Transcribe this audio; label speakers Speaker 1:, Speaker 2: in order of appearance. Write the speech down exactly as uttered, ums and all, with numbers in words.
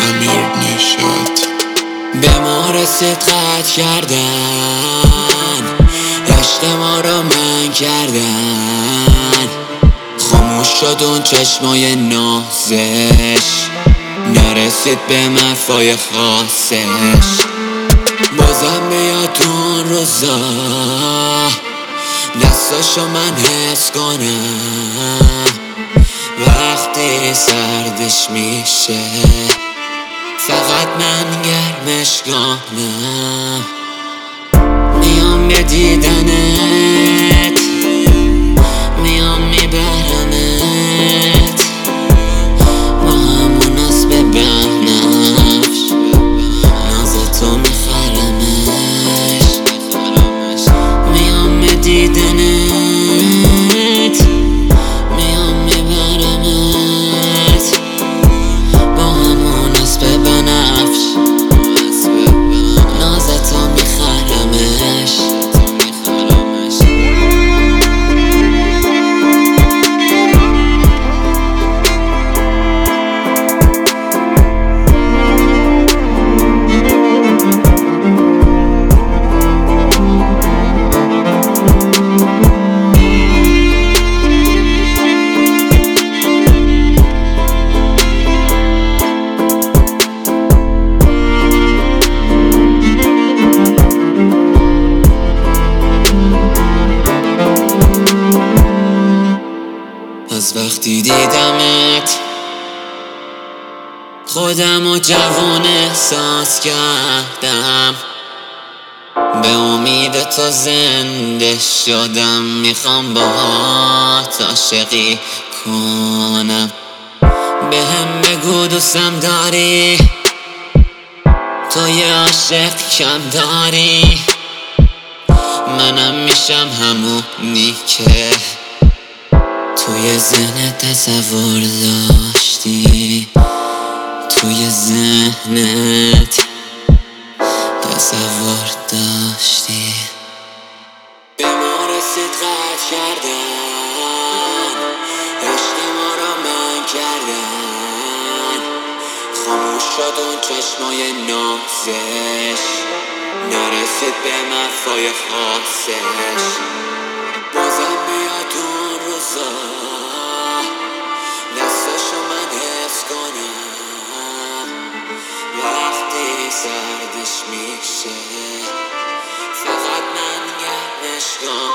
Speaker 1: امیر نشاط.
Speaker 2: به ما رسید قطع کردن، عشق ما رو من کردن. خاموش شد اون چشمای نازش، نرسید به مفای خاصش. بازم بیاد اون روزا، دستاشو من حس کنم. وقتی سردش میشه فقط من گرمش کنم. میام به دیدنت، میام میبرمت، با همون اسب بنفش، نازتو میخرمش. میام به دیدنت، میام میبرمت، با همون اسب بنفش، نازتو میخرمش. از وقتی دیدمت خودم و جوان احساس کردم، به امید تو زنده شدم. میخوام باهات عاشقی کنم، به هم بگو دوستم داری، تو یه عاشق کم داری. منم میشم همونی که توی ذهنت تصور داشتی، توی ذهنت تصور داشتی. به ما رسید قطع کردن، عشق ما را من کردن. خاموش شد اون چشمای نازش، نرسید به مفای خاصش. بازم بیاد اون روزا، دستاشو من حس کنم. وقتی سردش میشه فقط من گرمش کنم.